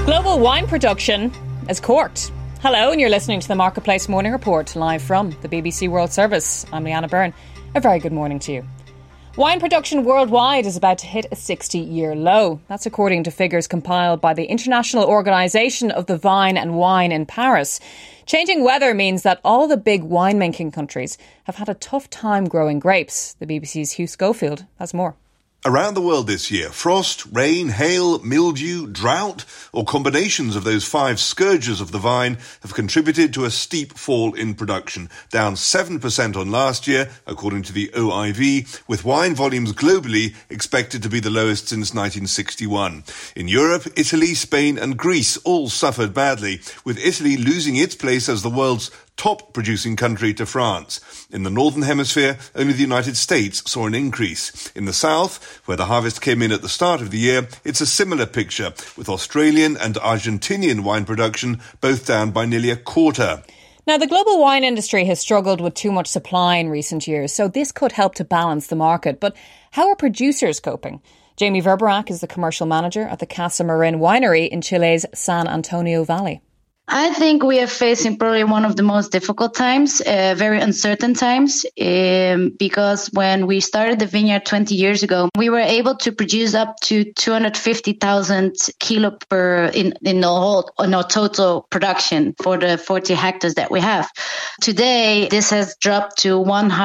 Global wine production is corked. Hello, and you're listening to the Marketplace Morning Report, live from the BBC World Service. I'm Leanna Byrne. A very good morning to you. Wine production worldwide is about to hit a 60-year low. That's according to figures compiled by the International Organisation of the Vine and Wine in Paris. Changing weather means that all the big wine-making countries have had a tough time growing grapes. The BBC's Hugh Schofield has more. Around the world this year, frost, rain, hail, mildew, drought, or combinations of those 5 scourges of the vine have contributed to a steep fall in production, down 7% on last year, according to the OIV, with wine volumes globally expected to be the lowest since 1961. In Europe, Italy, Spain and Greece all suffered badly, with Italy losing its place as the world's top producing country to France. In the Northern Hemisphere, only the United States saw an increase. In the South, where the harvest came in at the start of the year, it's a similar picture, with Australian and Argentinian wine production both down by nearly a quarter. Now, the global wine industry has struggled with too much supply in recent years, so this could help to balance the market. But how are producers coping? Jamie Verberak is the commercial manager at the Casa Marin winery in Chile's San Antonio Valley. I think we are facing probably one of the most difficult times, very uncertain times, because when we started the vineyard 20 years ago, we were able to produce up to 250,000 kilo in our total production for the 40 hectares that we have. Today, this has dropped to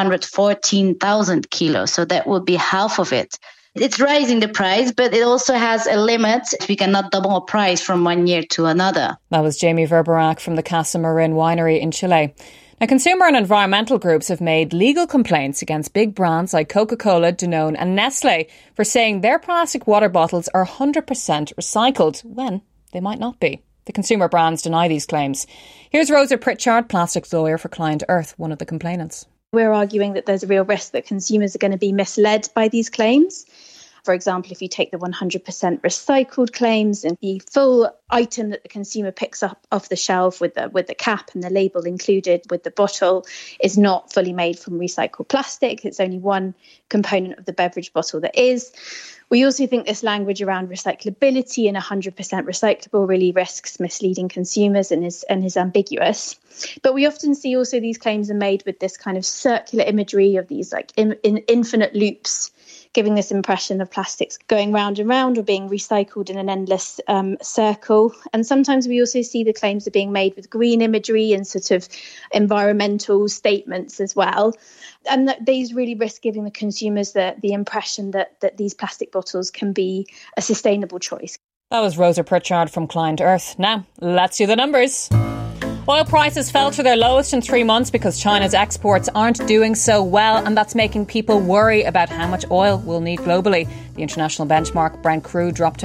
114,000 kilos, so that will be half of it. It's rising the price, but it also has a limit. We cannot double our price from one year to another. That was Jamie Verberak from the Casa Marin winery in Chile. Now, consumer and environmental groups have made legal complaints against big brands like Coca-Cola, Danone and Nestle for saying their plastic water bottles are 100% recycled when they might not be. The consumer brands deny these claims. Here's Rosa Pritchard, plastics lawyer for Client Earth, one of the complainants. We're arguing that there's a real risk that consumers are going to be misled by these claims. For example, if you take the 100% recycled claims and the full item that the consumer picks up off the shelf with the cap and the label included with the bottle is not fully made from recycled plastic. It's only one component of the beverage bottle that is. We also think this language around recyclability and 100% recyclable really risks misleading consumers and is ambiguous. But we often see also these claims are made with this kind of circular imagery of these like in infinite loops, giving this impression of plastics going round and round or being recycled in an endless circle. And sometimes we also see the claims are being made with green imagery and sort of environmental statements as well. And that these really risk giving the consumers the impression that these plastic bottles can be a sustainable choice. That was Rosa Pritchard from Client Earth. Now, let's do the numbers. Oil prices fell to their lowest in 3 months because China's exports aren't doing so well, and that's making people worry about how much oil we'll need globally. The international benchmark Brent crude dropped to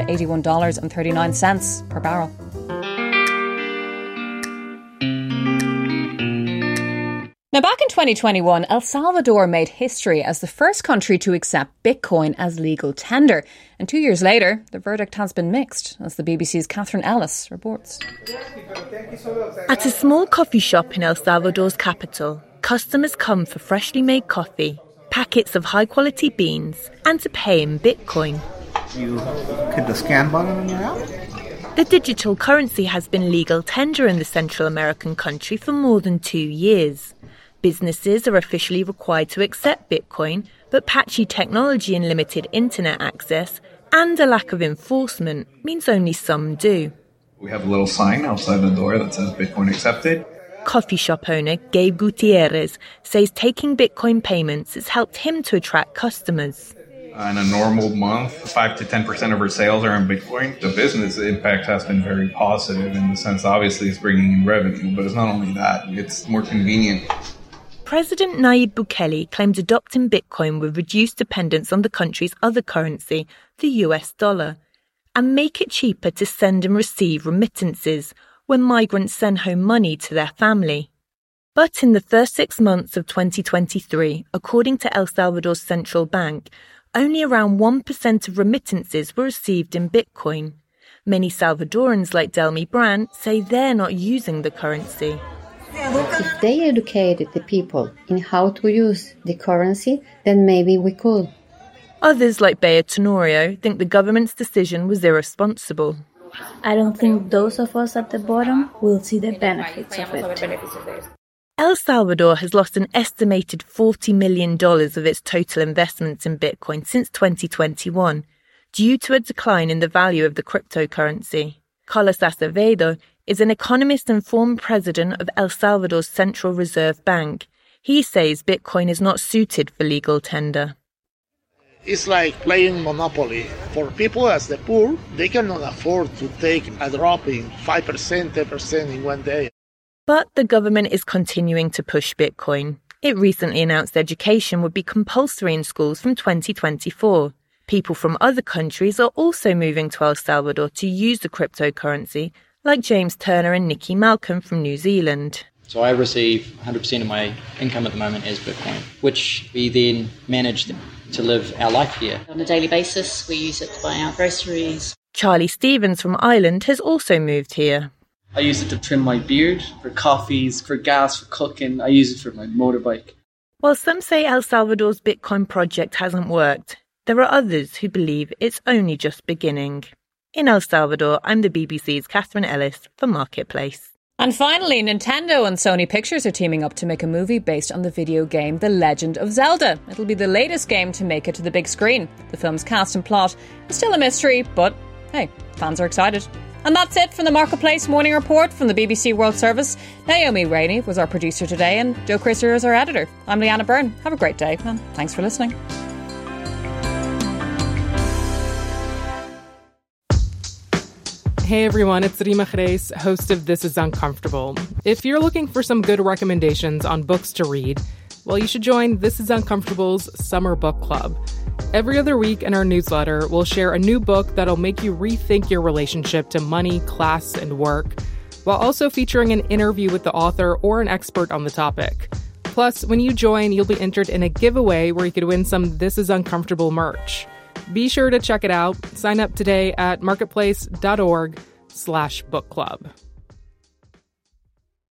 $81.39 per barrel. Now, back in 2021, El Salvador made history as the first country to accept Bitcoin as legal tender. And 2 years later, the verdict has been mixed, as the BBC's Catherine Ellis reports. At a small coffee shop in El Salvador's capital, customers come for freshly made coffee, packets of high-quality beans, and to pay in Bitcoin. You hit the scan button on your app. The digital currency has been legal tender in the Central American country for more than 2 years. Businesses are officially required to accept Bitcoin, but patchy technology and limited internet access and a lack of enforcement means only some do. We have a little sign outside the door that says Bitcoin accepted. Coffee shop owner Gabe Gutierrez says taking Bitcoin payments has helped him to attract customers. In a normal month, 5 to 10% of our sales are in Bitcoin. The business impact has been very positive in the sense, obviously, it's bringing in revenue, but it's not only that, it's more convenient. President Nayib Bukele claimed adopting Bitcoin would reduce dependence on the country's other currency, the US dollar, and make it cheaper to send and receive remittances when migrants send home money to their family. But in the first 6 months of 2023, according to El Salvador's central bank, only around 1% of remittances were received in Bitcoin. Many Salvadorans like Delmi Brandt say they're not using the currency. If they educated the people in how to use the currency, then maybe we could. Others, like Bea Tenorio, think the government's decision was irresponsible. I don't think those of us at the bottom will see the benefits of it. El Salvador has lost an estimated $40 million of its total investments in Bitcoin since 2021, due to a decline in the value of the cryptocurrency. Carlos Acevedo is an economist and former president of El Salvador's Central Reserve Bank. He says Bitcoin is not suited for legal tender. It's like playing Monopoly. For people as the poor, they cannot afford to take a drop in 5%, 10% in one day. But the government is continuing to push Bitcoin. It recently announced education would be compulsory in schools from 2024. People from other countries are also moving to El Salvador to use the cryptocurrency, like James Turner and Nikki Malcolm from New Zealand. So I receive 100% of my income at the moment as Bitcoin, which we then manage to live our life here. On a daily basis, we use it to buy our groceries. Charlie Stevens from Ireland has also moved here. I use it to trim my beard, for coffees, for gas, for cooking. I use it for my motorbike. While some say El Salvador's Bitcoin project hasn't worked, there are others who believe it's only just beginning. In El Salvador, I'm the BBC's Catherine Ellis for Marketplace. And finally, Nintendo and Sony Pictures are teaming up to make a movie based on the video game The Legend of Zelda. It'll be the latest game to make it to the big screen. The film's cast and plot is still a mystery, but hey, fans are excited. And that's it from the Marketplace Morning Report from the BBC World Service. Naomi Rainey was our producer today and Joe Crisser is our editor. I'm Leanna Byrne. Have a great day and thanks for listening. Hey everyone, it's Rima Reis, host of This Is Uncomfortable. If you're looking for some good recommendations on books to read, well, you should join This Is Uncomfortable's Summer Book Club. Every other week in our newsletter, we'll share a new book that'll make you rethink your relationship to money, class, and work, while also featuring an interview with the author or an expert on the topic. Plus, when you join, you'll be entered in a giveaway where you could win some This Is Uncomfortable merch. Be sure to check it out. Sign up today at marketplace.org/book club.